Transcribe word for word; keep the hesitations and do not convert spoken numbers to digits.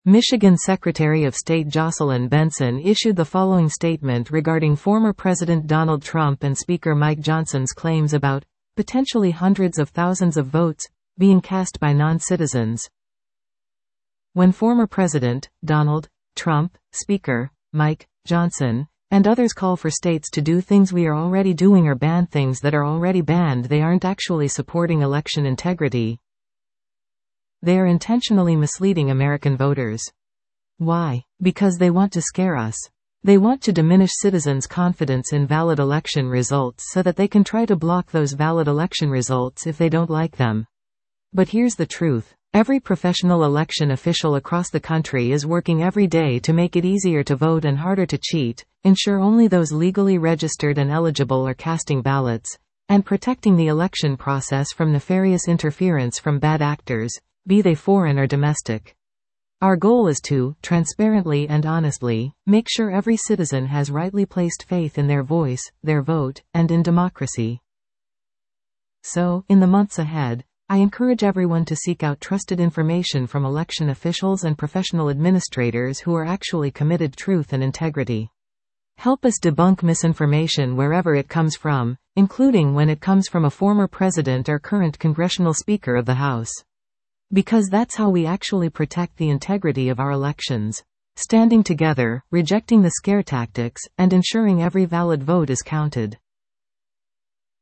Michigan Secretary of State Jocelyn Benson issued the following statement regarding former President Donald Trump and Speaker Mike Johnson's claims about potentially hundreds of thousands of votes being cast by non-citizens. When former President Donald Trump, Speaker Mike Johnson, and others call for states to do things we are already doing or ban things that are already banned, they aren't actually supporting election integrity. They are intentionally misleading American voters. Why? Because they want to scare us. They want to diminish citizens' confidence in valid election results so that they can try to block those valid election results if they don't like them. But here's the truth. Every professional election official across the country is working every day to make it easier to vote and harder to cheat, ensure only those legally registered and eligible are casting ballots, and protecting the election process from nefarious interference from bad actors, be they foreign or domestic. Our goal is to, transparently and honestly, make sure every citizen has rightly placed faith in their voice, their vote, and in democracy. So, in the months ahead, I encourage everyone to seek out trusted information from election officials and professional administrators who are actually committed to truth and integrity. Help us debunk misinformation wherever it comes from, including when it comes from a former president or current congressional speaker of the House. Because that's how we actually protect the integrity of our elections. Standing together, rejecting the scare tactics, and ensuring every valid vote is counted.